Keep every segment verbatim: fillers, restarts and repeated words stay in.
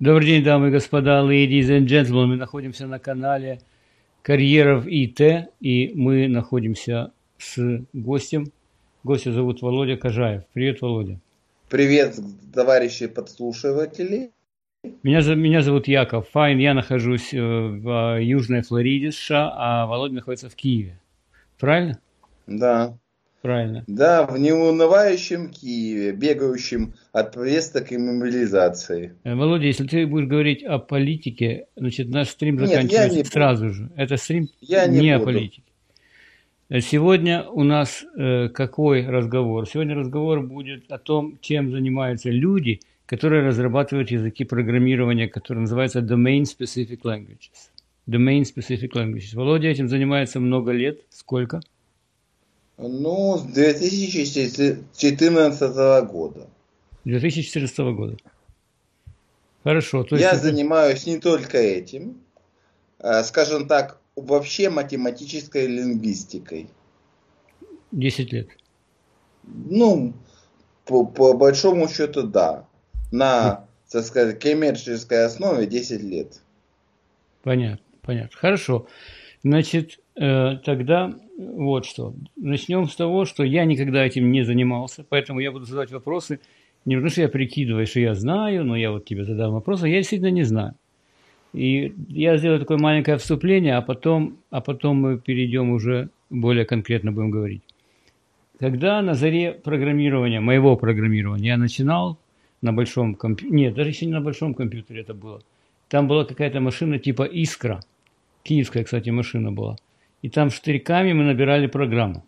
Добрый день, дамы и господа, ladies and gentlemen. Мы находимся на канале Карьеров ИТ, и мы находимся с гостем. Гостя зовут Володя Кожаев. Привет, Володя. Привет, товарищи подслушиватели. Меня, меня зовут Яков Файн, я нахожусь в Южной Флориде, США, а Володя находится в Киеве. Правильно? Да. Правильно. Да, в неунывающем Киеве, бегающем от повесток и мобилизации. Володя, если ты будешь говорить о политике, значит, наш стрим заканчивается Нет, сразу буду. же. Это стрим я не, не о буду. политике. Сегодня у нас э, какой разговор? Сегодня разговор будет о том, чем занимаются люди, которые разрабатывают языки программирования, которые называются Domain Specific Languages. Domain Specific Languages. Володя этим занимается много лет. Сколько? Ну, с две тысячи четырнадцатого года. две тысячи четырнадцатого года. Хорошо. То есть Я это... занимаюсь не только этим, а, скажем так, вообще математической лингвистикой. десять лет. Ну, по, по большому счету, да. На, так сказать, коммерческой основе десять лет. Понятно, понятно. Хорошо. Значит, э, тогда вот что. Начнем с того, что я никогда этим не занимался, поэтому я буду задавать вопросы. Не потому что я прикидываю, что я знаю, но я вот тебе задам вопросы, я действительно не знаю. И я сделаю такое маленькое вступление, а потом, а потом мы перейдем уже, более конкретно будем говорить. Когда на заре программирования, моего программирования, я начинал на большом компьютере, нет, даже еще не на большом компьютере это было, там была какая-то машина типа «Искра», киевская, кстати, машина была, и там штырьками мы набирали программу.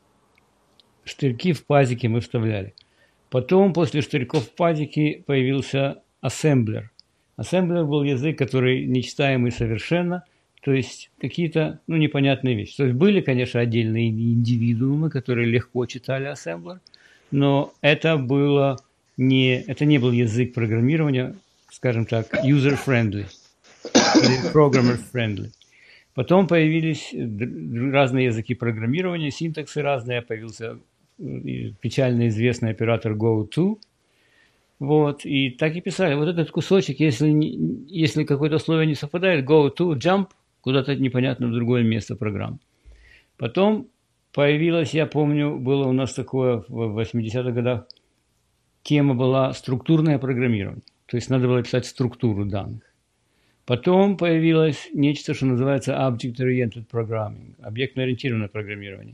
Штырьки в пазике мы вставляли. Потом, после штырьков в пазике, появился ассемблер. Ассемблер был язык, который нечитаемый совершенно, то есть какие-то, ну, непонятные вещи. То есть были, конечно, отдельные индивидуумы, которые легко читали ассемблер, но это было не, это не был язык программирования, скажем так, user-friendly или programmer-friendly. Потом появились разные языки программирования, синтаксы разные, появился печально известный оператор гоу ту. Вот, и так и писали. Вот этот кусочек, если, если какое-то условие не совпадает, go to, jump, куда-то непонятно в другое место программы. Потом появилась, я помню, было у нас такое в восьмидесятых годах, тема была структурное программирование. То есть надо было писать структуру данных. Потом появилось нечто, что называется Object-Oriented Programming, объектно-ориентированное программирование.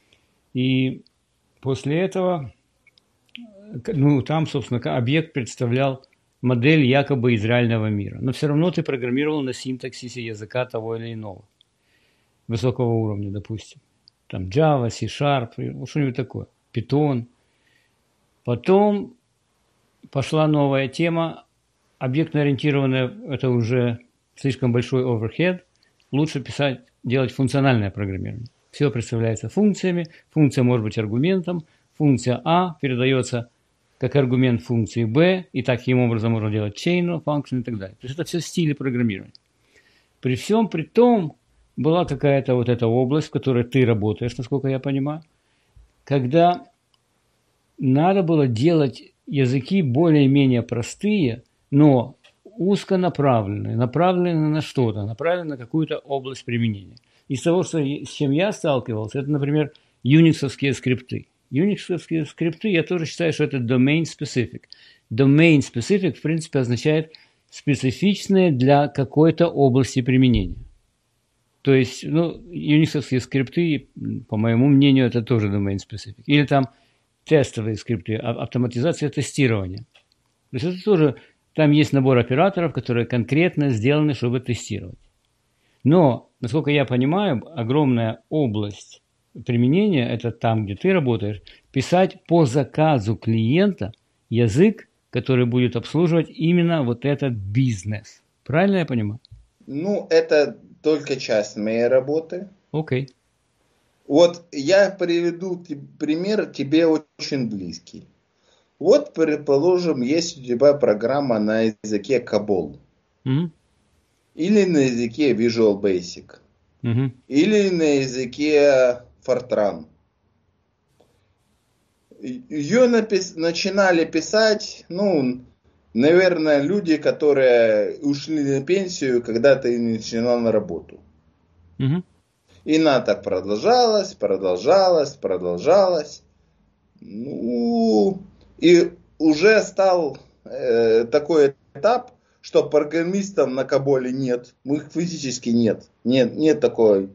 И после этого... Ну, там, собственно, объект представлял модель якобы из реального мира. Но все равно ты программировал на синтаксисе языка того или иного. Высокого уровня, допустим. Там Java, C-Sharp, ну, что-нибудь такое. Python. Потом пошла новая тема. Объектно-ориентированная – это уже слишком большой overhead. Лучше писать, делать функциональное программирование. Все представляется функциями. Функция может быть аргументом. Функция А передается как аргумент функции B, и таким образом можно делать chain function и так далее. То есть это все стили программирования. При всем при том была какая-то вот эта область, в которой ты работаешь, насколько я понимаю, когда надо было делать языки более-менее простые, но узконаправленные, направленные на что-то, направленные на какую-то область применения. Из того, что, с чем я сталкивался, это, например, юниксовские скрипты. Unix-овские скрипты, я тоже считаю, что это domain specific. Domain specific, в принципе, означает специфичные для какой-то области применения. То есть, ну, Unix-овские скрипты, по моему мнению, это тоже domain specific. Или там тестовые скрипты, автоматизация тестирования. То есть это тоже, там есть набор операторов, которые конкретно сделаны, чтобы тестировать. Но, насколько я понимаю, огромная область применения, это там, где ты работаешь, писать по заказу клиента язык, который будет обслуживать именно вот этот бизнес. Правильно я понимаю? Ну, это только часть моей работы. Окей. Okay. Вот я приведу пример тебе очень близкий. Вот, предположим, есть у тебя программа на языке кабол. Mm-hmm. Или на языке Visual Basic. Mm-hmm. Или на языке Fortran. Ее напис... начинали писать, ну, наверное, люди, которые ушли на пенсию, когда ты начинал на работу. Угу. И она так продолжалась, продолжалась, продолжалась. Ну, и уже стал э, такой этап, что программистов на Каболе нет. Ну, их физически нет. Нет, нет такой.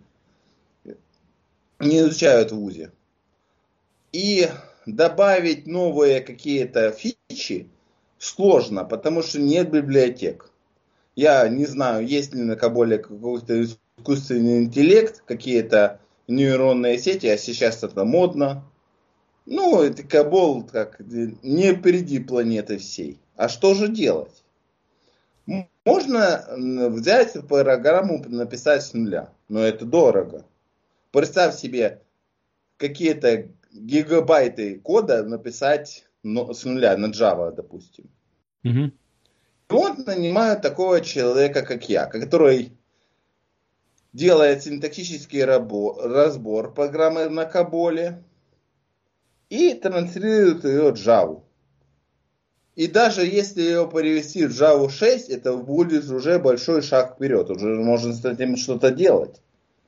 Не изучают в ВУЗе. И добавить новые какие-то фичи сложно, потому что нет библиотек. Я не знаю, есть ли на Каболе какой-то искусственный интеллект, какие-то нейронные сети, а сейчас это модно. Ну, это Кабол как не впереди планеты всей. А что же делать? Можно взять программу, написать с нуля, но это дорого. Представь себе, какие-то гигабайты кода написать с нуля на Java, допустим. Угу. И вот нанимают такого человека, как я, который делает синтаксический разбор программы на Каболе и транслирует ее в Java. И даже если ее перевести в Java шесть, это будет уже большой шаг вперед. Уже можно с этим что-то делать.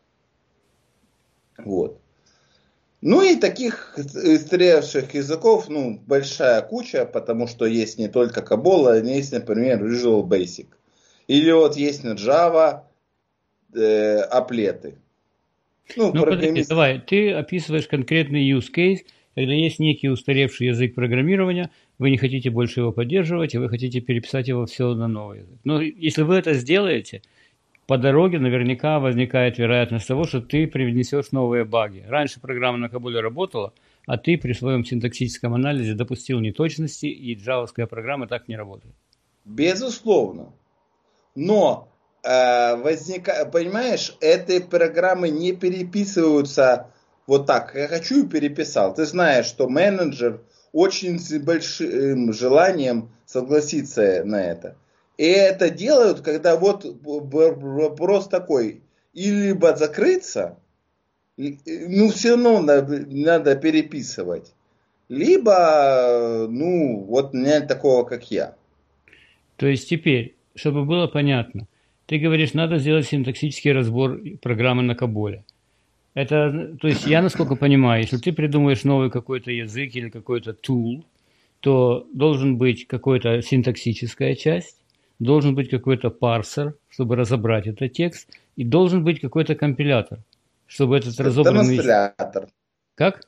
Вот. Ну и таких истревших языков, ну, большая куча, потому что есть не только Кабол, а есть, например, Visual Basic. Или вот есть на Java э, аплеты. Ну, ну программист... подожди, давай, ты описываешь конкретный use case, когда есть некий устаревший язык программирования, вы не хотите больше его поддерживать, и вы хотите переписать его все на новый язык. Но если вы это сделаете, по дороге наверняка возникает вероятность того, что ты привнесешь новые баги. Раньше программа на Каболе работала, а ты при своем синтаксическом анализе допустил неточности, и джавовская программа так не работает. Безусловно. Но, э, возника... понимаешь, эти программы не переписываются вот так. Я хочу и переписал. Ты знаешь, что менеджер очень с большим желанием согласится на это. И это делают, когда вот вопрос такой, и либо закрыться, ну все равно надо, надо переписывать, либо, ну, вот нет такого, как я. То есть теперь, чтобы было понятно, ты говоришь, надо сделать синтаксический разбор программы на Каболе. Это, то есть я, насколько понимаю, если ты придумаешь новый какой-то язык или какой-то tool, то должен быть какая-то синтаксическая часть, должен быть какой-то парсер, чтобы разобрать этот текст, и должен быть какой-то компилятор, чтобы этот разобранный... Транслятор. Как?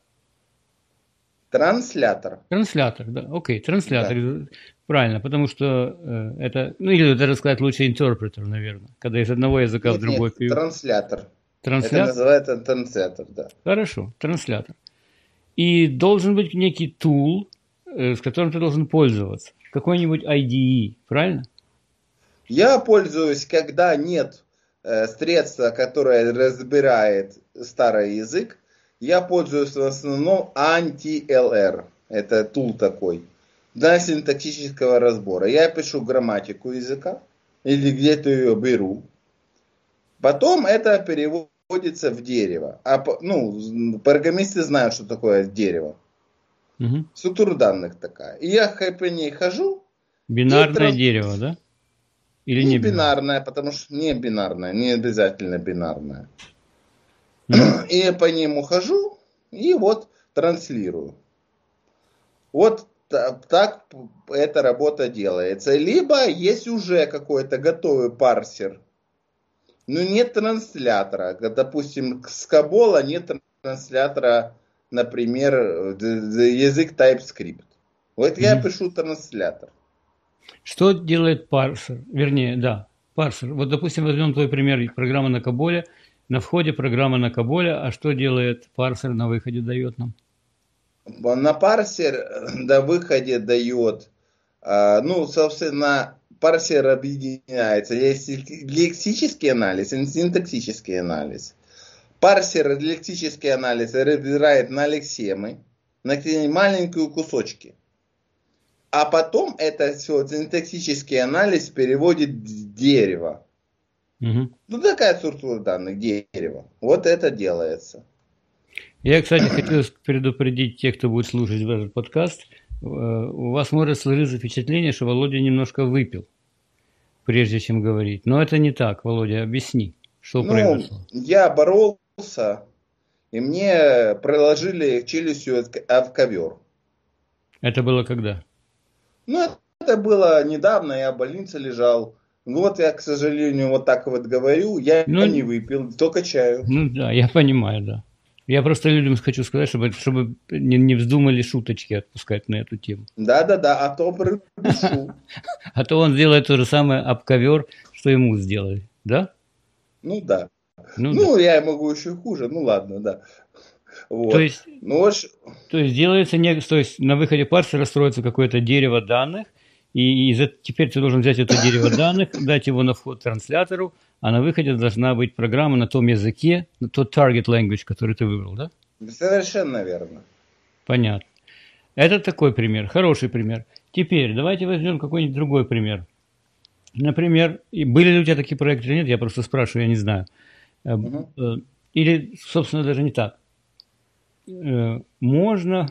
Транслятор. Транслятор, да, окей, транслятор, да. Правильно, потому что э, это, ну или даже сказать лучше интерпретер, наверное, когда из одного языка нет, в другой... Нет, перевод... транслятор. Транслятор? Это называется транслятор, да. Хорошо, транслятор. И должен быть некий tool, э, с которым ты должен пользоваться, какой-нибудь ай ди и, правильно? Я пользуюсь, когда нет э, средства, которое разбирает старый язык, я пользуюсь в основном анти-эл-эр. Это тул такой. Для синтаксического разбора. Я пишу грамматику языка, или где-то ее беру. Потом это переводится в дерево. А, ну, программисты знают, что такое дерево. Угу. Структура данных такая. И я по ней хожу. Бинарное транс... дерево, да? Или не не бинарное, бинарное, потому что не бинарное, не обязательно бинарное. Mm-hmm. И я по нему хожу и вот транслирую. Вот так эта работа делается. Либо есть уже какой-то готовый парсер, но нет транслятора. Допустим, с Кабола нет транслятора, например, язык TypeScript. Вот mm-hmm. я пишу транслятор. Что делает парсер? Вернее, да, парсер. Вот, допустим, возьмем твой пример программы на Каболе. На входе программа на Каболе, а что делает парсер на выходе дает нам? На парсер на выходе дает, ну, собственно, парсер объединяется. Есть лексический анализ и синтаксический анализ. Парсер лексический анализ разбирает на лексемы, на маленькие кусочки. А потом это все синтаксический анализ переводит в дерево. Угу. Ну, такая структура данных, дерево. Вот это делается. Я, кстати, хотел предупредить тех, кто будет слушать этот подкаст. у вас может сложиться впечатление, что Володя немножко выпил, прежде чем говорить. Но это не так, Володя, объясни, что Ну, произошло. я боролся, и мне приложили челюстью в ковер. Это было когда? Ну, это было недавно, я в больнице лежал. Вот я, к сожалению, вот так вот говорю, я Ну, не выпил, только чаю. ну да, я понимаю, да. Я просто людям хочу сказать, чтобы, чтобы не, не вздумали шуточки отпускать на эту тему. Да-да-да, а то придушу. А то он сделает то же самое об ковер, что ему сделали, да? Ну да. Ну, Ну, да. я могу еще хуже, ну ладно, да. Вот. То есть, Ну, вот, ш- то есть делается, не, то есть на выходе парсера строится какое-то дерево данных, и, и за- теперь ты должен взять это дерево данных, дать его на вход транслятору, а на выходе должна быть программа на том языке, на тот target language, который ты выбрал, да? совершенно верно. Понятно. Это такой пример, хороший пример. Теперь давайте возьмем какой-нибудь другой пример. Например, и были ли у тебя такие проекты или нет, я просто спрашиваю, я не знаю. Э, Мгм. э, Или, собственно, даже не так. Э, Можно,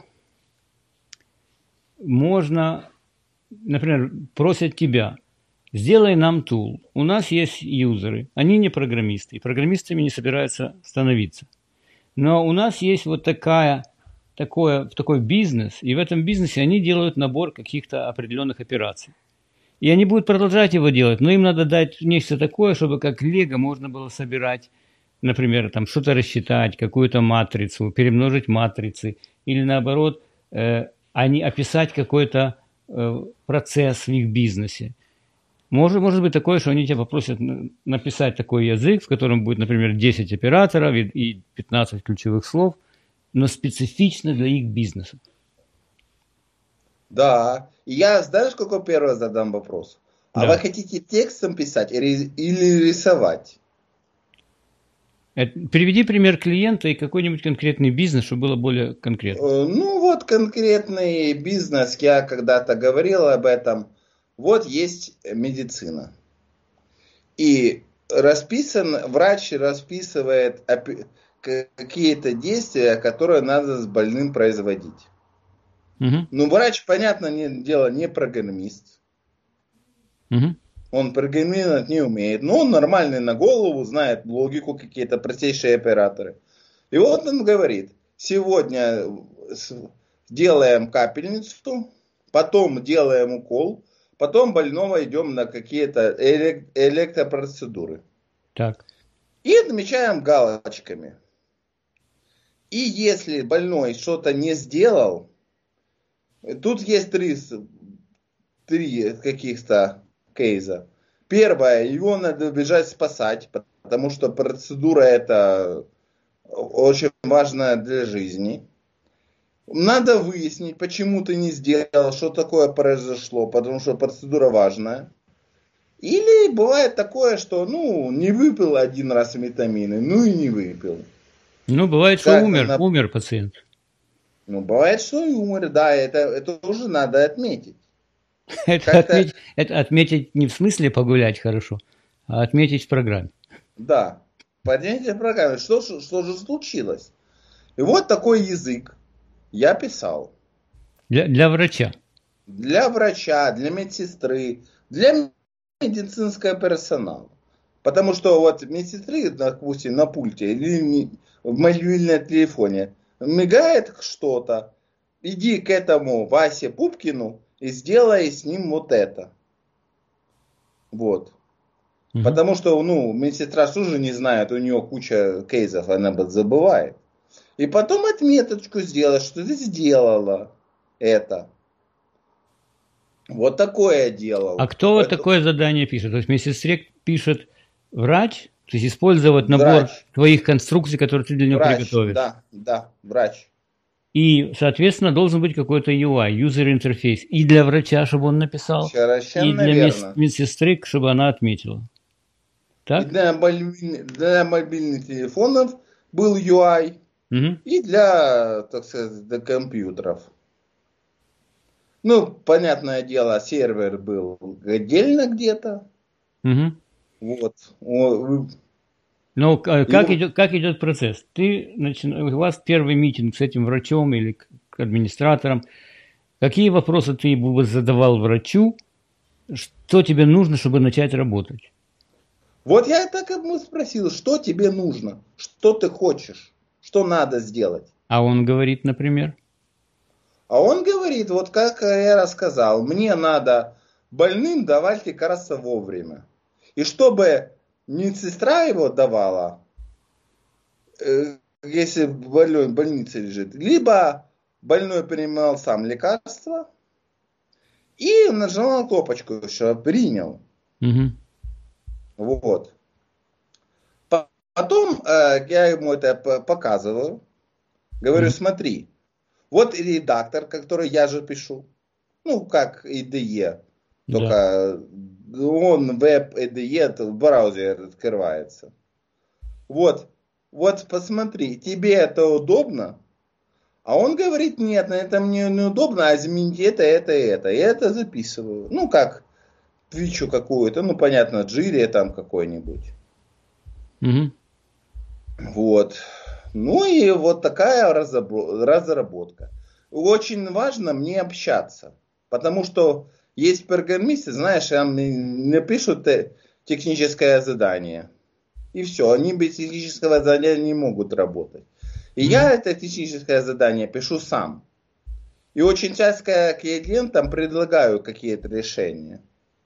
можно, например, просят тебя, сделай нам тул. У нас есть юзеры, они не программисты, и программистами не собираются становиться. Но у нас есть вот такая, такое, такой бизнес, и в этом бизнесе они делают набор каких-то определенных операций. И они будут продолжать его делать, но им надо дать нечто такое, чтобы как лего можно было собирать, например, там что-то рассчитать, какую-то матрицу, перемножить матрицы, или наоборот, э, они описать какой-то э, процесс в их бизнесе. Может, может быть такое, что они тебя попросят написать такой язык, в котором будет, например, десять операторов и пятнадцать ключевых слов, но специфично для их бизнеса. Да. И я, знаешь, какой первый задам вопрос? А Да. вы хотите текстом писать или, или рисовать? Это, приведи пример клиента и какой-нибудь конкретный бизнес, чтобы было более конкретно. Э, Ну, вот конкретный бизнес, я когда-то говорил об этом. Вот есть медицина. И расписан, врач расписывает опи- к- какие-то действия, которые надо с больным производить. Угу. Ну, врач, понятно, не, дело не программист. Угу. Он программировать не умеет. Но он нормальный на голову, знает логику, какие-то простейшие операторы. И вот он говорит, сегодня с- делаем капельницу, потом делаем укол, потом больного идем на какие-то элек- электропроцедуры. Так. И отмечаем галочками. И если больной что-то не сделал, тут есть три, с- три каких-то кейса. Первое, его надо бежать спасать, потому что процедура это очень важная для жизни. Надо выяснить, почему ты не сделал, что такое произошло, потому что процедура важная. Или бывает такое, что ну не выпил один раз витамины, ну и не выпил. Ну, бывает, что Как умер, на- умер пациент. Ну, бывает, что и умер, да, это, это тоже надо отметить. Это Как-то, отметить, это отметить не в смысле погулять хорошо, а отметить в программе. да, поднятие программы, что, ж- что же случилось? И вот такой язык я писал Для, для врача. для врача, для медсестры, для медицинского персонала. Потому что вот медсестры, допустим, на пульте или ми- в мобильном телефоне мигает что-то, иди к этому Васе Пупкину и сделай с ним вот это. Вот. Мгм. Потому что, ну, медсестра тоже не знает, у нее куча кейсов, она забывает. И потом отметочку сделать, что ты сделала это. Вот такое я делал. А кто вот Это такое задание пишет? То есть медсестре пишет врач, то есть использовать набор врач, твоих конструкций, которые ты для него врач, приготовишь. да, да, врач. И, соответственно, должен быть какой-то ю ай, user interface, и для врача, чтобы он написал, и Совершенно для мед- верно. медсестры, чтобы она отметила. И Так? для, мобильных, для мобильных телефонов был ю ай, Мгм. и для, так сказать, для компьютеров. Ну, понятное дело, сервер был отдельно где-то. Мгм. Вот. О, Но к- и как вот, идет, как идет процесс? Ты начи- У вас первый митинг с этим врачом или к к администратором. Какие вопросы ты бы задавал врачу? Что тебе нужно, чтобы начать работать? Вот я так ему спросил, что тебе нужно, что ты хочешь, что надо сделать. А он говорит, например? А он говорит, вот как я рассказал, мне надо больным давать лекарства вовремя. И чтобы медсестра его давала, э, если больной в больнице лежит, либо больной принимал сам лекарство и нажимал кнопочку, что принял. Угу. Вот. Потом э, я ему это показываю. Говорю, Угу. смотри, вот редактор, который я же пишу. Ну, как ай ди и. Да. Только он веб ай ди и в браузере открывается. Вот. Вот посмотри, тебе это удобно? А он говорит, нет, это мне неудобно, а изменить это, это, это. Я это записываю. Ну, как фичу какую-то, ну, понятно, джире там какой-нибудь. Угу. Вот. Ну и вот такая разработка. Очень важно мне общаться. Потому что есть программисты, знаешь, мне пишут техническое задание. И все, они без технического задания не могут работать. И mm-hmm. я это техническое задание пишу сам. И очень часто клиентам предлагаю какие-то решения.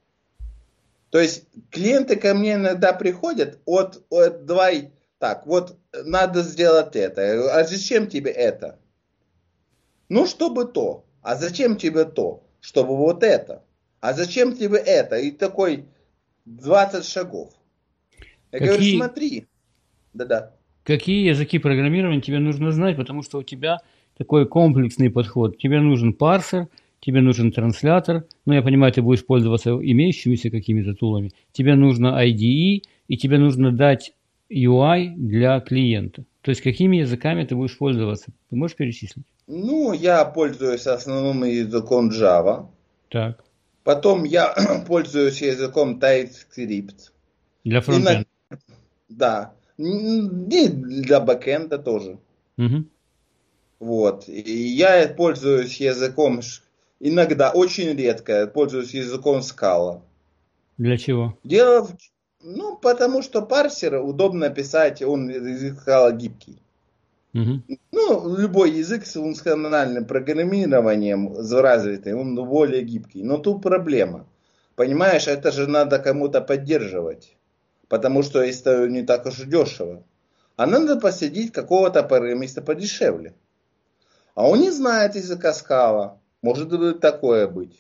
То есть клиенты ко мне иногда приходят от, от давай так, вот надо сделать это. А зачем тебе это? Ну, чтобы то. А зачем тебе то? Чтобы вот это. А зачем тебе это? И такой двадцать шагов. Я Какие, говорю, смотри. Да-да. Какие языки программирования тебе нужно знать, потому что у тебя такой комплексный подход. Тебе нужен парсер, тебе нужен транслятор. Ну, я понимаю, ты будешь пользоваться имеющимися какими-то тулами. Тебе нужно ай ди и, и тебе нужно дать ю ай для клиента. То есть, какими языками ты будешь пользоваться? Ты можешь перечислить? Ну, я пользуюсь основным языком Java. Так. Потом я пользуюсь языком TypeScript. Для фронтенда. Да. И для бэкенда тоже. Угу. Вот. И я пользуюсь языком, иногда, очень редко, пользуюсь языком Scala. Для чего? Дело в... Ну, потому что парсер удобно писать, он язык Scala гибкий. Угу. Ну, любой язык с функциональным программированием развитый, он более гибкий. Но тут проблема. Понимаешь, это же надо кому-то поддерживать. Потому что это не так уж и дешево. А надо посадить какого-то программиста подешевле. А он не знает языка Scala. Может быть такое быть.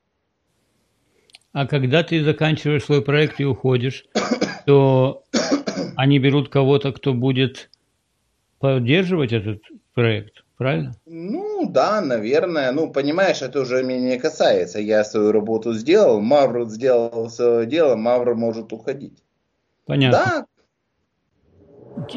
А когда ты заканчиваешь свой проект и уходишь, то они берут кого-то, кто будет поддерживать этот проект, правильно? Ну, да, наверное. Ну, понимаешь, это уже меня не касается. Я свою работу сделал, Мавр сделал свое дело, Мавр может уходить. Понятно. Да.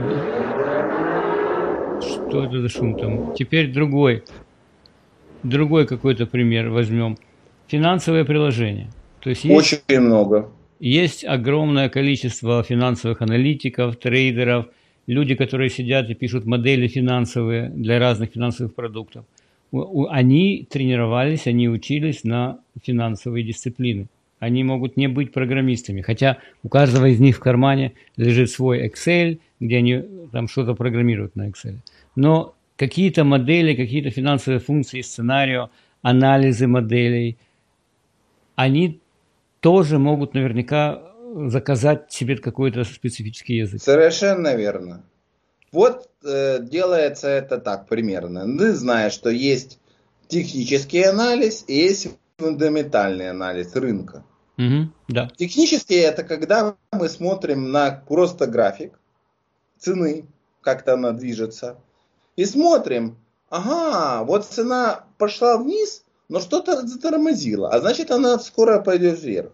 Что это за шум там? Теперь другой. Другой какой-то пример возьмем. Финансовое приложение. То есть есть, очень много. Есть огромное количество финансовых аналитиков, трейдеров, люди, которые сидят и пишут модели финансовые для разных финансовых продуктов. Они тренировались, они учились на финансовые дисциплины. Они могут не быть программистами, хотя у каждого из них в кармане лежит свой Excel, где они там что-то программируют на Excel. Но какие-то модели, какие-то финансовые функции, сценарии, анализы моделей, они тоже могут наверняка заказать себе какой-то специфический язык. Совершенно верно. Вот э, делается это так примерно. Ты знаешь, что есть технический анализ и есть фундаментальный анализ рынка. Угу, да. Технический это когда мы смотрим на просто график цены, как-то она движется, и смотрим, ага, вот цена пошла вниз, но что-то затормозило, а значит она скоро пойдет вверх.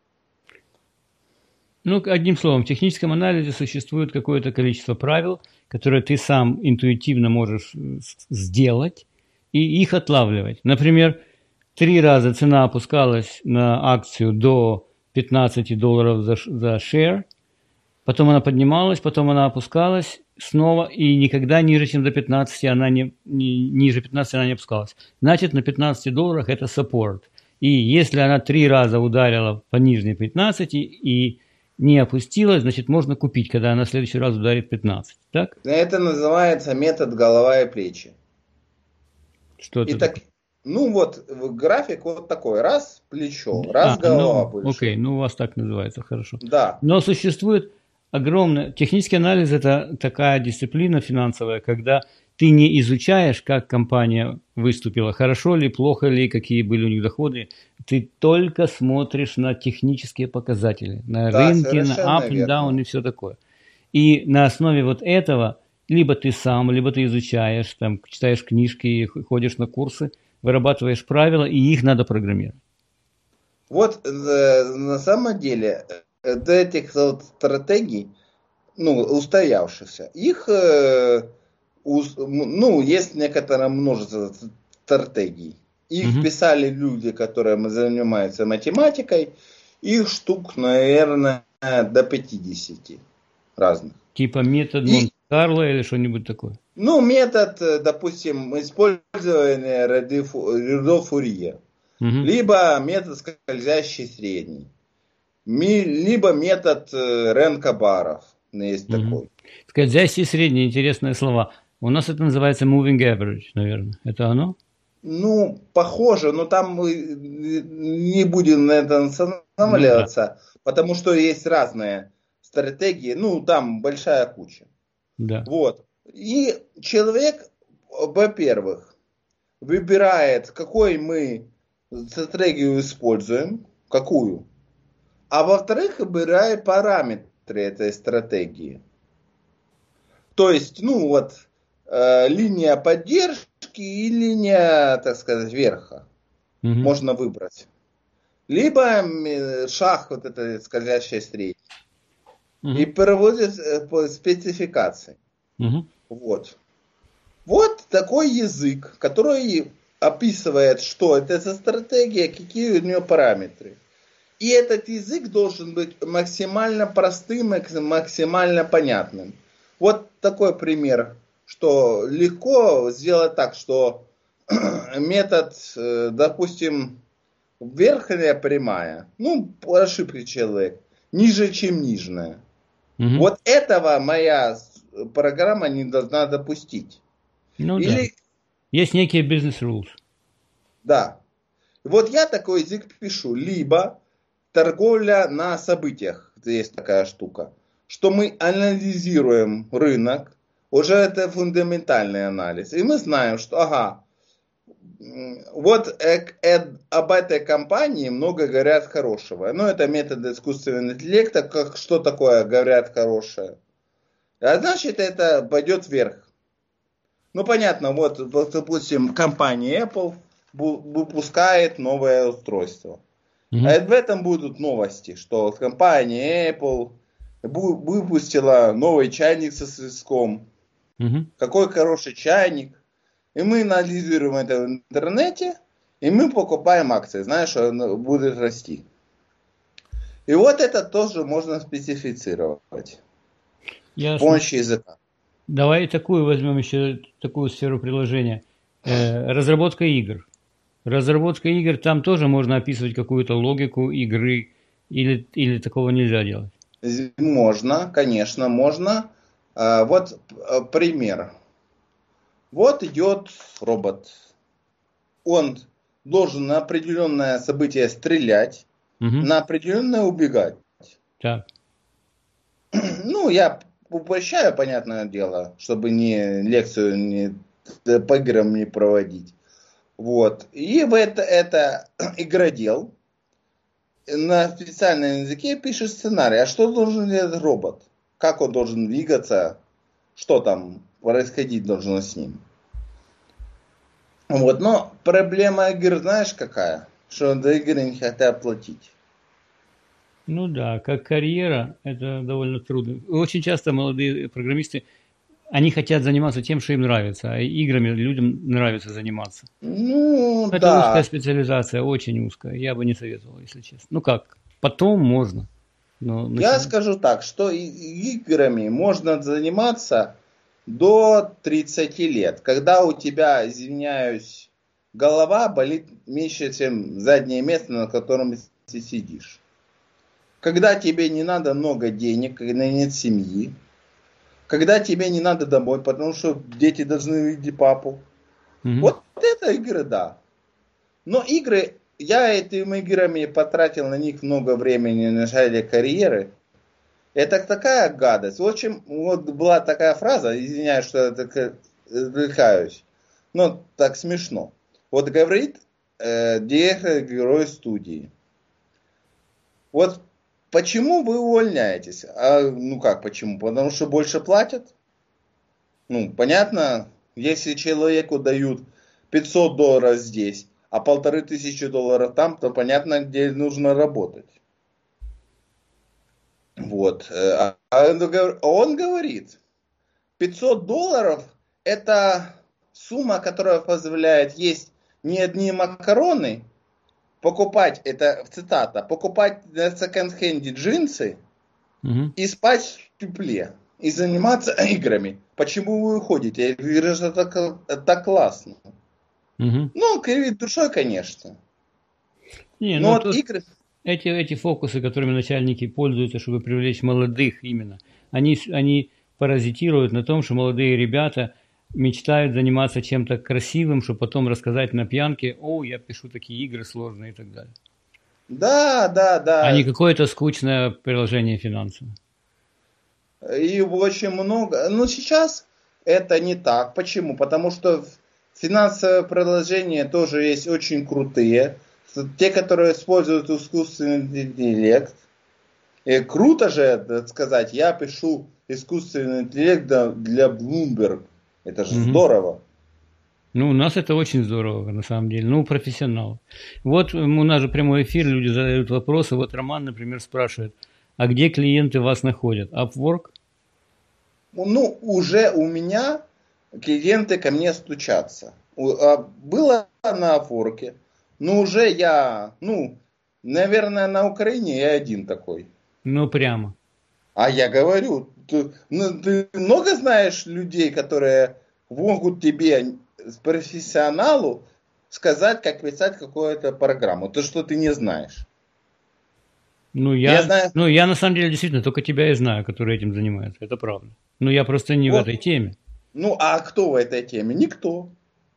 Ну, одним словом, в техническом анализе существует какое-то количество правил, которые ты сам интуитивно можешь сделать и их отлавливать. Например, три раза цена опускалась на акцию до пятнадцать долларов за, за share, потом она поднималась, потом она опускалась, снова, и никогда ниже, чем до пятнадцати, она не, не, ниже пятнадцати она не опускалась. Значит, на пятнадцати долларах это support. И если она три раза ударила по нижней пятнадцати и не опустилась, значит, можно купить, когда она в следующий раз ударит пятнадцать. Так? Это называется метод голова и плечи. Что это Итак, такое? ну вот график вот такой. Раз плечо, раз а, голова ну, больше. Окей, ну у вас так называется, хорошо. Да. Но существует огромное... Технический анализ – это такая дисциплина финансовая, когда ты не изучаешь, как компания выступила, хорошо ли, плохо ли, какие были у них доходы. Ты только смотришь на технические показатели, на Да, рынки, на совершенно up and верно. down и все такое. И на основе вот этого либо ты сам, либо ты изучаешь, там, читаешь книжки, ходишь на курсы, вырабатываешь правила, и их надо программировать. Вот э, на самом деле э, до этих вот стратегий, ну, устоявшихся, их, э, ус- м, ну, есть некоторое множество стратегий. Их Мгм. писали люди, которые занимаются математикой, их штук, наверное, до пятидесяти разных. Типа метод И, Монте-Карло или что-нибудь такое. ну, метод, э, допустим, использования ряды Фу- рядов Фурье, Мгм. либо метод скользящий средний, ми- либо метод э, Ренка-Баров, есть Мгм. такой. Скользящие средние, интересные слова. У нас это называется moving average, наверное. Это оно? Ну, похоже, но там мы не будем на этом Ну да. останавливаться, потому что есть разные стратегии, ну, там большая куча. Да. Вот. И человек, во-первых, выбирает, какой мы стратегию используем, какую, а во-вторых, выбирает параметры этой стратегии. То есть, ну вот, э, линия поддержки и линия, так сказать, верха Мгм. можно выбрать. Либо м, шаг вот этой скользящей средней. И Мгм. переводит э, по спецификации. Мгм. Вот. Вот такой язык, который описывает, что это за стратегия, какие у нее параметры. И этот язык должен быть максимально простым, и максимально понятным. Вот такой пример, что легко сделать так, что метод, э, допустим, верхняя прямая, ну, по ошибке человек, ниже, чем нижняя. Мгм. Вот этого моя с- программа не должна допустить. Ну да. Или, Есть некие business rules. да, вот я такой язык пишу, либо торговля на событиях, есть такая штука, что мы анализируем рынок, уже это фундаментальный анализ, и мы знаем, что, ага, м, вот э, э, об этой компании много говорят хорошего. Ну, это метод искусственного интеллекта, как что такое говорят хорошее. А значит, это пойдет вверх. Ну, понятно, вот, вот, допустим, компания Apple бу- выпускает новое устройство. Мгм. А в этом будут новости, что компания Apple бу- выпустила новый чайник со свистком. Мгм. Какой хороший чайник. И мы анализируем это в интернете, и мы покупаем акции, знаешь, что оно будет расти. И вот это тоже можно специфицировать с Ясно. помощью языка. Давай такую возьмем еще, такую сферу приложения. Э, разработка игр. Разработка игр, там тоже можно описывать какую-то логику игры, или, или такого нельзя делать? Можно, конечно, можно. А, Вот а, пример. Вот идет робот. Он должен на определенное событие стрелять, Мгм. на определенное убегать. Так. Ну, я упрощаю, понятное дело, чтобы не лекцию не, по играм не проводить. Вот. И в это, это игродел на специальном языке пишет сценарий. А что должен делать робот? Как он должен двигаться? Что там происходить должно с ним? Вот. Но проблема игр, знаешь, какая? Что за игры не хотят платить. Ну да, как карьера, это довольно трудно. Очень часто молодые программисты, они хотят заниматься тем, что им нравится, а играми людям нравится заниматься. Ну, Это узкая да. специализация, очень узкая. Я бы не советовал, если честно. Ну как, потом можно, но Я начинать... скажу так, что и- играми можно заниматься до тридцати лет, когда у тебя, извиняюсь, голова болит меньше, чем заднее место, на котором ты сидишь. Когда тебе не надо много денег, когда нет семьи, когда тебе не надо домой, потому что дети должны видеть папу. Мгм. Вот это игры, да. Но игры, я этими играми потратил на них много времени в начале карьеры. Это такая гадость. В общем, вот была такая фраза, извиняюсь, что я так отвлекаюсь, но так смешно. Вот говорит э, директор герой студии. Вот почему вы увольняетесь? А, ну как почему? Потому что больше платят? Ну, понятно, если человеку дают пятьсот долларов здесь, а полторы тысячи долларов там, то понятно, где нужно работать. Вот. А он говорит, пятьсот долларов это сумма, которая позволяет есть не одни макароны, покупать, это цитата, покупать на секонд-хенде джинсы Мгм. и спать в тепле. И заниматься играми. Почему вы уходите? Я говорю, что это так классно. Мгм. Ну, кривит душой, конечно. Не, Но ну вот тут игры... эти, эти фокусы, которыми начальники пользуются, чтобы привлечь молодых именно, они, с- они паразитируют на том, что молодые ребята мечтают заниматься чем-то красивым, чтобы потом рассказать на пьянке: о, я пишу такие игры сложные и так далее. Да, да, А не да. какое-то скучное приложение финансовое. И очень много. Но сейчас это не так. Почему? Потому что финансовые приложения тоже есть очень крутые. Те, которые используют искусственный интеллект. И круто же, так сказать, я пишу искусственный интеллект для для Bloomberg. Это же Мгм. здорово. Ну, у нас это очень здорово, на самом деле. Ну, профессионал. Вот м, у нас же прямой эфир, люди задают вопросы. Вот Роман, например, спрашивает: а где клиенты вас находят? Upwork? Ну, уже у меня клиенты ко мне стучатся. У- а, Было на Афорке, но уже я, ну, наверное, на Украине я один такой. Ну, прямо. А я говорю, ты, ну, ты много знаешь людей, которые могут тебе, с профессионалу, сказать, как писать какую-то программу. То, что ты не знаешь. Ну, Я я, знаю, ну, я на самом деле действительно только тебя и знаю, который этим занимается. Это правда. Но я просто не в вот, этой теме. ну, а кто в этой теме? Никто.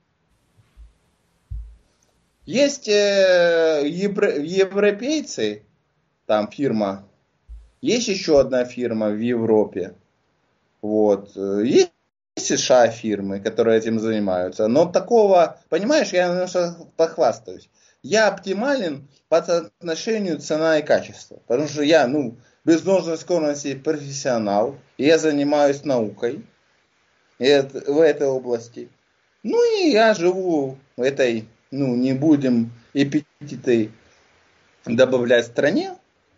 Есть э, евро- европейцы, там фирма, есть еще одна фирма в Европе, вот, э, есть США фирмы, которые этим занимаются, но такого, понимаешь, я немножко похвастаюсь, я оптимален по соотношению цена и качество, потому что я, ну, без должной скромности профессионал, и я занимаюсь наукой и это- в этой области, ну и я живу в этой, ну, не будем эпитеты добавлять стране.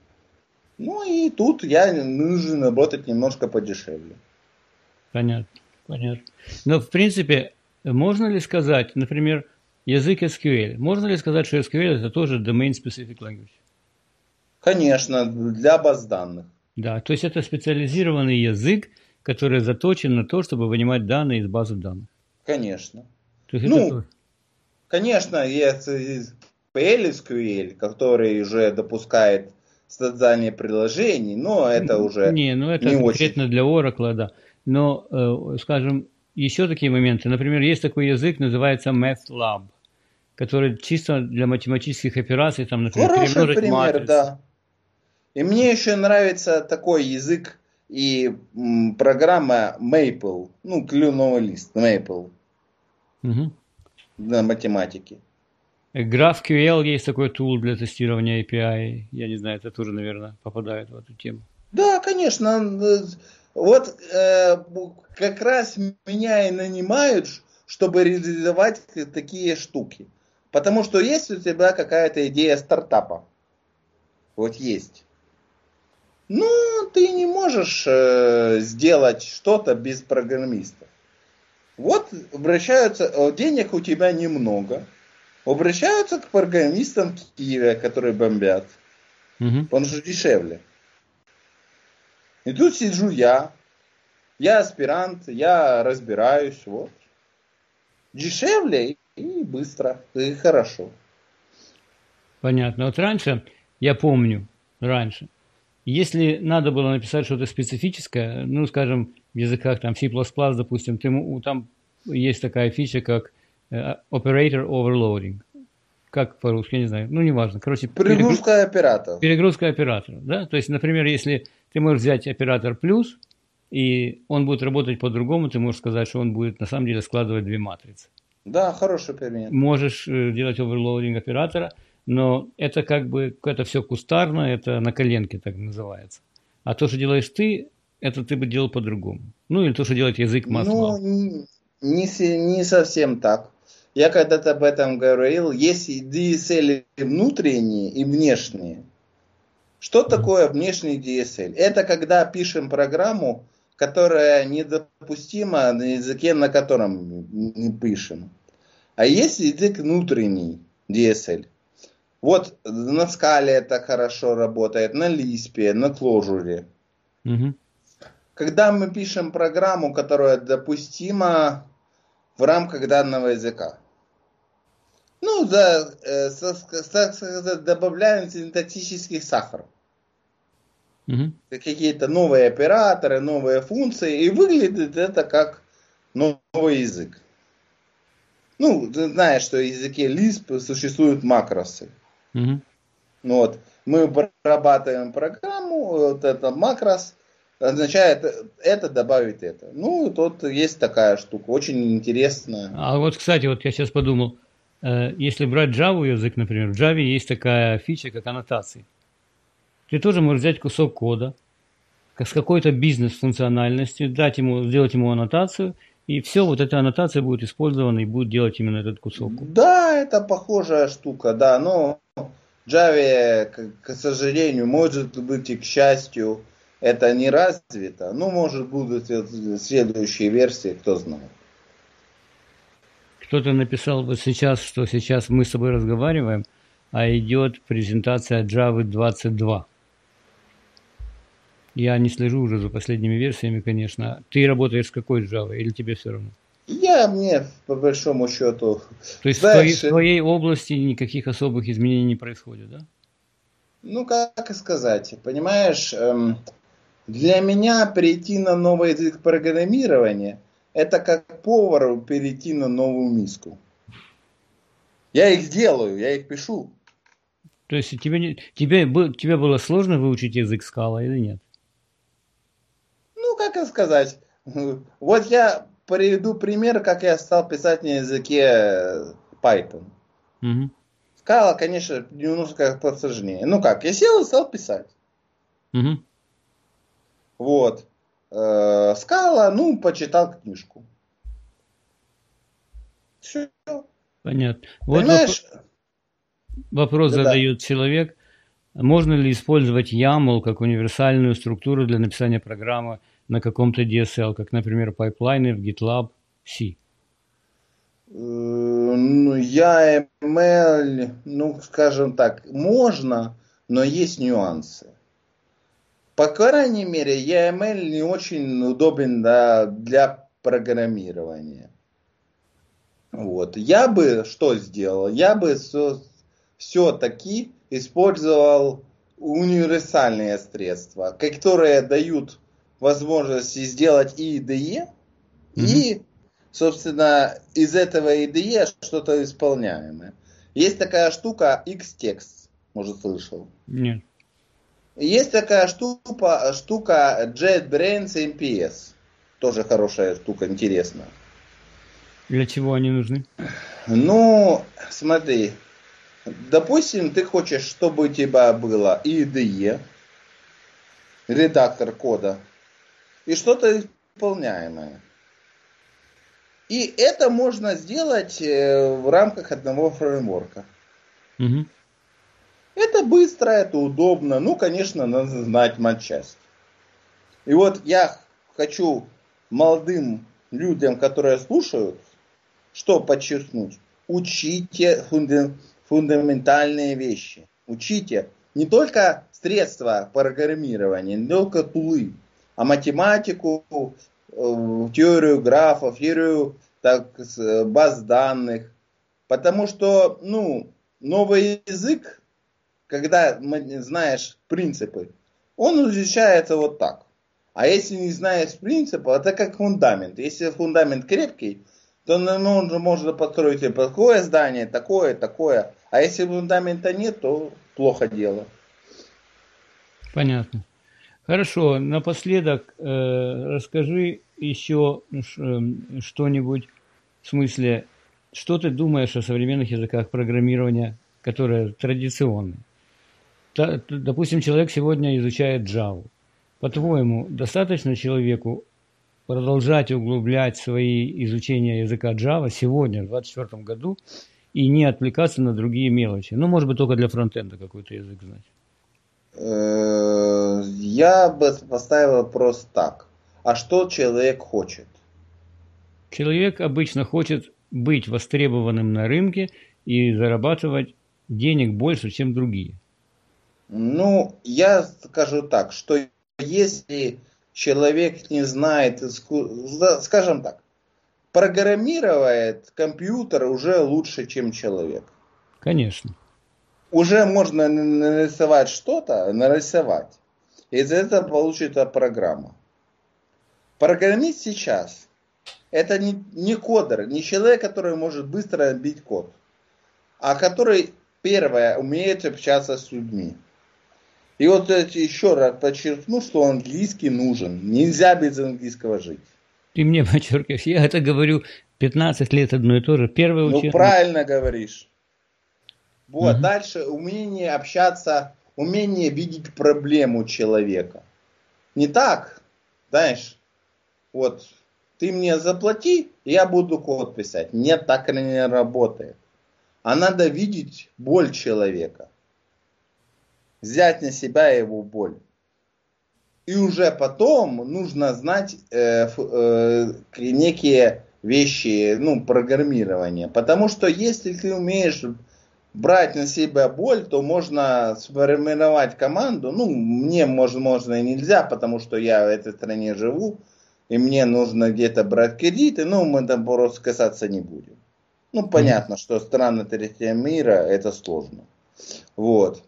Ну и тут я нужен работать немножко подешевле. Понятно, понятно. Но, в принципе, можно ли сказать, например, язык эс кью эль, можно ли сказать, что эс кью эль это тоже domain specific language? Конечно, для баз данных. Да, то есть это специализированный язык, который заточен на то, чтобы вынимать данные из базы данных. Конечно. То есть это Ну, тоже. конечно, есть пи эл эс кью эль, который уже допускает создание приложений, но это уже Не, ну это не очень. конкретно для Oracle, да. Но, э, скажем, еще такие моменты. Например, есть такой язык, называется MATLAB, который чисто для математических операций, там, например, Хороший перемножить пример, матрицы. да. И мне еще нравится такой язык и м, программа Maple, ну, кленовый лист, Maple Мгм. на математике. GraphQL есть такой тул для тестирования эй пи ай. Я не знаю, это тоже, наверное, попадает в эту тему. Да, конечно. э, Вот э, как раз меня и нанимают, ш- чтобы реализовать к- такие штуки. Потому что есть у тебя какая-то идея стартапа. Вот есть. Ну, ты не можешь э, сделать что-то без программистов. Вот обращаются, э, денег у тебя немного. Обращаются к программистам Киева, которые бомбят. Мгм. Он же дешевле. И тут сижу я, Я аспирант, я разбираюсь, вот. Дешевле и быстро, и хорошо. Понятно. Вот раньше, я помню, раньше, если надо было написать что-то специфическое, ну, скажем, в языках там C++, допустим, ты, м- там есть такая фича, как э, operator overloading. Как по-русски, я не знаю. Ну, неважно. Короче, перегру- Перегрузка операторов. перегрузка оператора. Да? То есть, например, если ты можешь взять оператор плюс, и он будет работать по-другому, ты можешь сказать, что он будет на самом деле складывать две матрицы. Да, хороший пример. Можешь э, делать оверлоудинг оператора, но это как бы, это все кустарно, это на коленке так называется. А то, что делаешь ты, это ты бы делал по-другому. Ну, или то, что делает язык Ну, MATLAB. н- не, се- не совсем так. Я когда-то об этом говорил. Есть ди эс эл внутренние и внешние. Что такое внешний ди эс эл? Это когда пишем программу, которая недопустима на языке, на котором не пишем. А есть язык внутренний ди эс эл. Вот на скале это хорошо работает, на лиспе, на кложуре. Мгм. Когда мы пишем программу, которая допустима в рамках данного языка. Ну, да, э, со- со- со- добавляем синтаксический сахар. Мгм. Какие-то новые операторы, новые функции. И выглядит это как новый язык. Ну, ты знаешь, что в языке Lisp существуют макросы. Мгм. Ну, вот, мы прорабатываем программу, вот это макрос означает это добавить это. Ну, тут есть такая штука, очень интересная. А вот, кстати, вот я сейчас подумал, э, если брать Java язык, например, в Java есть такая фича, как аннотации. Ты тоже можешь взять кусок кода, как с какой-то бизнес-функциональностью, дать ему, сделать ему аннотацию, и все, вот эта аннотация будет использована и будет делать именно этот кусок. Да, это похожая штука, да, но в Java, к, к сожалению, может быть и к счастью, это не развито. Ну, может, будут следующие версии, кто знает. Кто-то написал вот сейчас, что сейчас мы с тобой разговариваем, а идет презентация Java двадцать два. Я не слежу уже за последними версиями, конечно. Ты работаешь с какой Java или тебе все равно? Я мне, по большому счету, То есть в твоей, в знаешь, твоей области никаких особых изменений не происходит, да? ну, как сказать, понимаешь, эм, для меня перейти на новый язык программирования, это как повару перейти на новую миску. Я их делаю, я их пишу. То есть тебе, не- тебе, бы- тебе было сложно выучить язык Scala или нет? Ну, как сказать, вот я приведу пример, как я стал писать на языке Python. Мгм. Scala, конечно, немножко посложнее. Ну как, я сел и стал писать. Мгм. Вот. Э, Scala, ну, почитал книжку. Все. Понятно. Вот воп- Понимаешь? вопрос Да-да. задает человек. Можно ли использовать YAML как универсальную структуру для написания программы на каком-то ди эс эл, как, например, пайплайны в GitLab C? Э, Ну, я эм эл, ну, скажем так, можно, но есть нюансы. По крайней мере, и эм эл не очень удобен да, для программирования. Вот. Я бы что сделал? Я бы все-таки использовал универсальные средства, которые дают возможность сделать и ай ди и, Мгм. и, собственно, из этого ай ди и что-то исполняемое. Есть такая штука Xtext, может, слышал. Нет. Есть такая штука, штука JetBrains эм пи эс. Тоже хорошая штука, интересная. Для чего они нужны? Ну, смотри, допустим, ты хочешь, чтобы у тебя было ай ди и, редактор кода, и что-то исполняемое. И это можно сделать э, в рамках одного фреймворка. Мгм. Это быстро, это удобно. Ну, конечно, надо знать матчасть. И вот я хочу молодым людям, которые слушают, что подчеркнуть? Учите фунда- фундаментальные вещи. Учите не только средства программирования, не только тулы, а математику, в теорию графов, теорию так, баз данных. Потому что, ну, новый язык, когда знаешь принципы, он изучается вот так. А если не знаешь принципа, это как фундамент. Если фундамент крепкий, то можно, можно построить такое здание, такое, такое. А если фундамента нет, то плохо дело. Понятно. Хорошо. Напоследок э, расскажи еще что-нибудь в смысле, что ты думаешь о современных языках программирования, которые традиционные? Допустим, человек сегодня изучает Java. По-твоему, достаточно человеку продолжать углублять свои изучения языка Java сегодня, в двадцать четвёртом году, и не отвлекаться на другие мелочи? Ну, может быть, только для фронтенда какой-то язык знать. Я бы поставил вопрос так. А что человек хочет? Человек обычно хочет быть востребованным на рынке и зарабатывать денег больше, чем другие. Ну, я скажу так, что если человек не знает, скажем так, программирует компьютер уже лучше, чем человек. Конечно. Уже можно нарисовать что-то, нарисовать. Из этого получится программа. Программист сейчас это не, не кодер, не человек, который может быстро бить код, а который, первое, умеет общаться с людьми. И вот еще раз подчеркну, что английский нужен. Нельзя без английского жить. Ты мне подчеркиваешь, я это говорю пятнадцать лет одно и то же. Первое ну, учение. правильно говоришь. Вот, угу. Дальше умение общаться, умение видеть проблему человека. Не так, знаешь, вот, ты мне заплати, я буду код писать. Нет, так не работает. А надо видеть боль человека. Взять на себя его боль. И уже потом нужно знать э, э, некие вещи, ну, программирования. Потому что если ты умеешь брать на себя боль, то можно сформировать команду. Ну, мне, может, можно и нельзя, потому что я в этой стране живу, и мне нужно где-то брать кредиты, ну, мы там просто касаться не будем. Ну, понятно, mm-hmm. что страны третьего мира это сложно. Вот.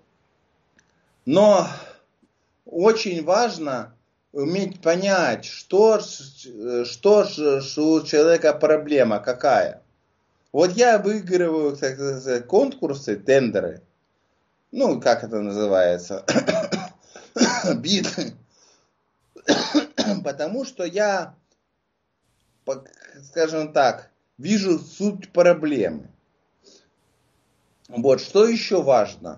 Но очень важно уметь понять, что, что же у человека проблема, какая. Вот я выигрываю, так сказать, конкурсы, тендеры, ну, как это называется, биды, потому что я, скажем так, вижу суть проблемы. Вот, что еще важно?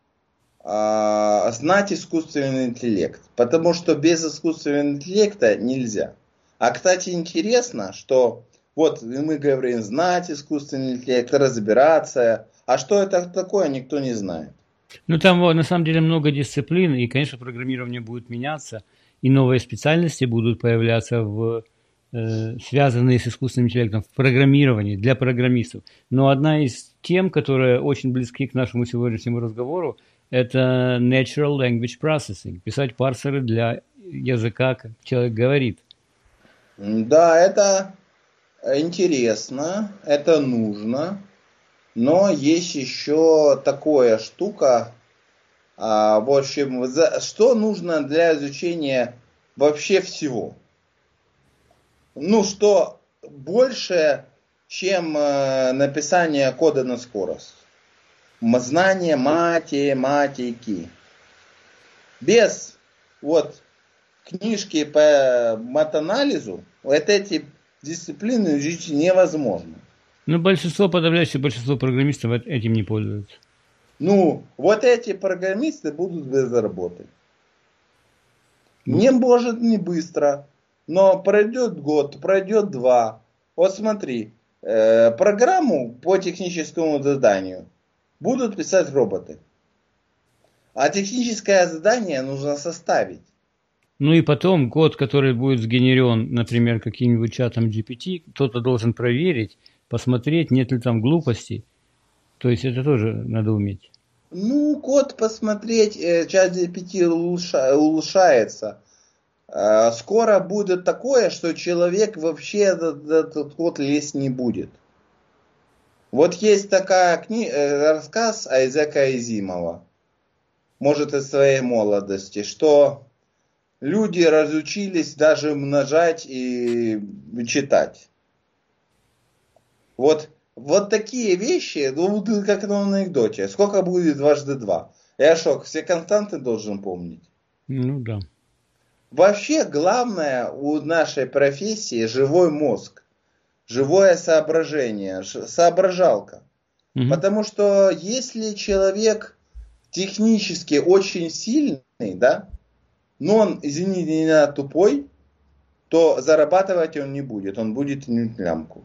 А, знать искусственный интеллект, потому что без искусственного интеллекта нельзя. А, кстати, интересно, что вот мы говорим знать искусственный интеллект, разбираться, а что это такое, никто не знает. Ну, там на самом деле много дисциплин, и, конечно, программирование будет меняться, и новые специальности будут появляться, в, э, связанные с искусственным интеллектом, в программировании для программистов. Но одна из тем, которая очень близки к нашему сегодняшнему разговору, это Natural Language Processing, писать парсеры для языка, как человек говорит. Да, это интересно, это нужно, но есть еще такая штука, а, в общем, за, что нужно для изучения вообще всего? Ну, что больше, чем э, написание кода на скорость. Знание математики. Без вот книжки по матанализу вот эти дисциплины изучить невозможно. Ну, большинство, подавляющее большинство программистов этим не пользуются. Ну, вот эти программисты будут без работы. Не может не быстро, но пройдет год, пройдет два. Вот смотри, э, программу по техническому заданию будут писать роботы. А техническое задание нужно составить. Ну и потом код, который будет сгенерен, например, каким-нибудь чатом джи пи ти, кто-то должен проверить, посмотреть, нет ли там глупостей. То есть это тоже надо уметь. Ну, код посмотреть, э, чат джи пи ти улучша, улучшается. скоро будет такое, что человек вообще этот, этот код лезть не будет. Вот есть такая книга, рассказ Айзека Азимова, может, из своей молодости, что люди разучились даже умножать и читать. Вот, вот такие вещи, ну, как на анекдоте. Сколько будет дважды два? Я шок, все константы должен помнить. Ну да. Вообще, главное у нашей профессии живой мозг, живое соображение, соображалка. Угу. Потому что если человек технически очень сильный, да, но он, извините меня, тупой, то зарабатывать он не будет, он будет тянуть лямку.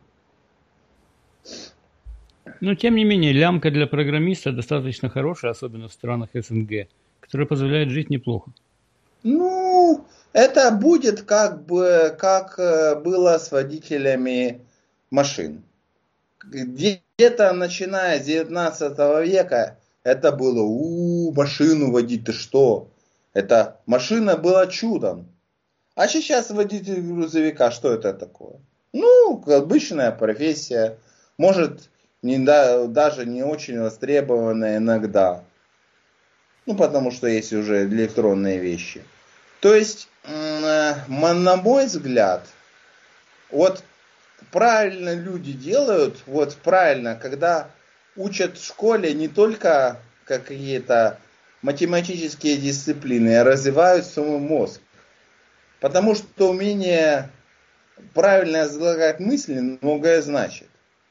Но, тем не менее, лямка для программиста достаточно хорошая, особенно в странах СНГ, которая позволяет жить неплохо. Ну, это будет как бы, как было с водителями машин. Где-то начиная с девятнадцатого века это было, у машину водить, ты что? Это машина была чудом. А сейчас водитель грузовика, что это такое? Ну, обычная профессия. Может, не, да, даже не очень востребованная иногда. Ну, потому что есть уже электронные вещи. То есть, на мой взгляд, вот правильно люди делают, вот правильно, когда учат в школе не только какие-то математические дисциплины, а развивают свой мозг. Потому что умение правильно излагать мысли многое значит.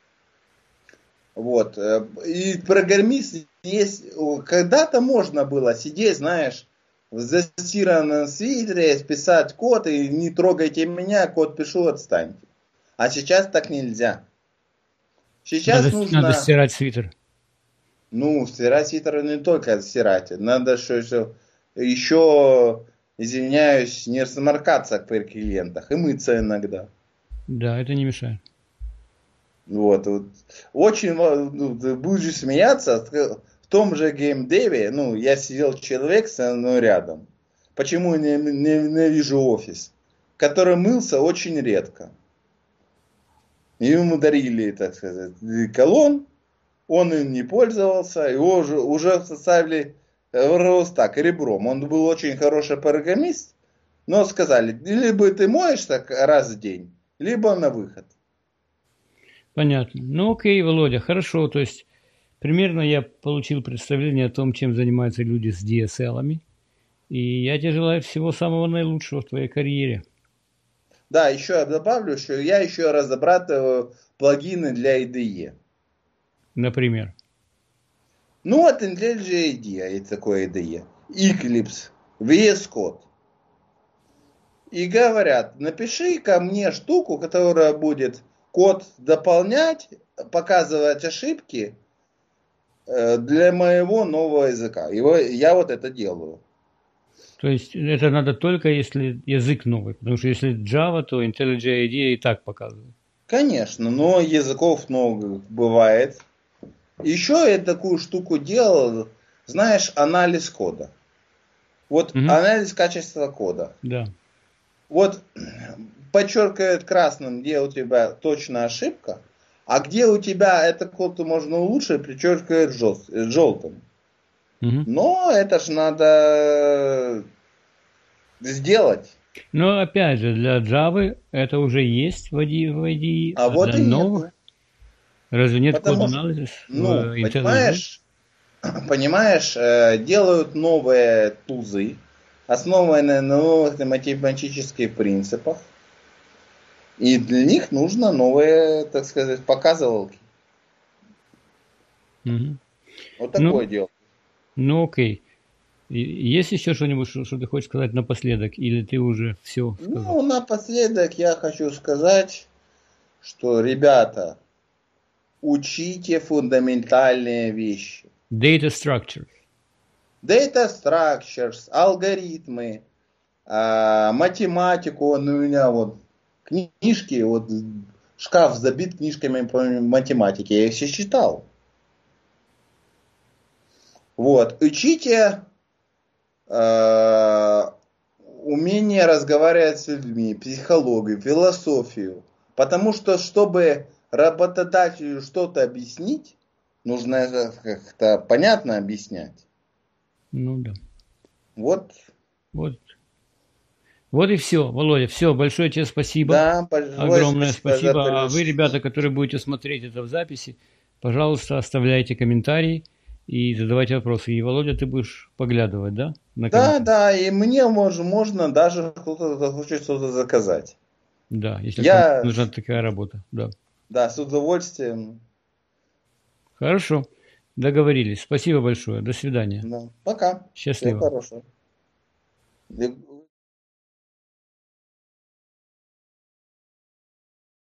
Вот. И программист есть... Когда-то можно было сидеть, знаешь, в застиранном свитере, писать код, и не трогайте меня, код пишу, отстаньте. А сейчас так нельзя. Сейчас надо, нужно... Надо стирать свитер. Ну, стирать свитер не только стирать. Надо что еще, извиняюсь, не сморкаться при клиентах и мыться иногда. Да, это не мешает. Вот, вот. Очень, ну, ты будешь смеяться, в том же геймдеве, ну, я сидел человек со мной рядом. Почему не, не, ненавижу офис? Который мылся очень редко. И ему дарили, так сказать, колонн, он им не пользовался, его уже, уже составили так, ребром. Он был очень хороший программист, но сказали, либо ты моешь так раз в день, либо на выход. Понятно. Ну окей, Володя, хорошо. То есть примерно я получил представление о том, чем занимаются люди с ди эс эл-ами. И я тебе желаю всего самого наилучшего в твоей карьере. Да, еще я добавлю, что я еще разрабатываю плагины для ай ди и. Например? Ну, вот IntelliJ ай ди и, есть такое ай ди и. Eclipse, ви эс Code. И говорят, напиши ко мне штуку, которая будет код дополнять, показывать ошибки для моего нового языка. Его, я вот это делаю. То есть это надо только если язык новый, потому что если Java, то IntelliJ ай ди и так показывает. Конечно, но языков много бывает. Еще я такую штуку делал, знаешь, анализ кода. Вот угу. Анализ качества кода. Да. Вот подчеркивает красным, где у тебя точно ошибка, а где у тебя этот код можно улучшить, подчеркивает желтым. Угу. Но это ж надо сделать. Но опять же, для Java это уже есть в ай ди и, а, а вот для и новых. Нет. Разве нет Потому код-анализа? Ну, понимаешь, понимаешь, делают новые тузы, основанные на новых математических принципах. И для них нужно новые, так сказать, показывалки. Угу. Вот такое ну, дело. Ну, окей. Есть еще что-нибудь, что, что ты хочешь сказать напоследок? Или ты уже все сказал? Ну, напоследок я хочу сказать, что, ребята, учите фундаментальные вещи. Data structures. Data structures, алгоритмы, э, математику. Он у меня вот книжки, вот шкаф забит книжками по математике. Я их все читал. Вот. Учите э, умение разговаривать с людьми, психологию, философию. Потому что, чтобы работодателю что-то объяснить, нужно это как-то понятно объяснять. Ну да. Вот. Вот. Вот и все, Володя. Все, большое тебе спасибо. Да, Огромное спасибо. спасибо. А вы, ребята, которые будете смотреть это в записи, пожалуйста, оставляйте комментарии и задавайте вопросы. И, Володя, ты будешь поглядывать, да? На Да, да, и мне можно, можно даже кто-то хочет что-то заказать. Да, если Я, нужна такая работа, да. Да, с удовольствием. Хорошо, договорились. Спасибо большое. До свидания. Да. Пока. Счастливо. Всего хорошего.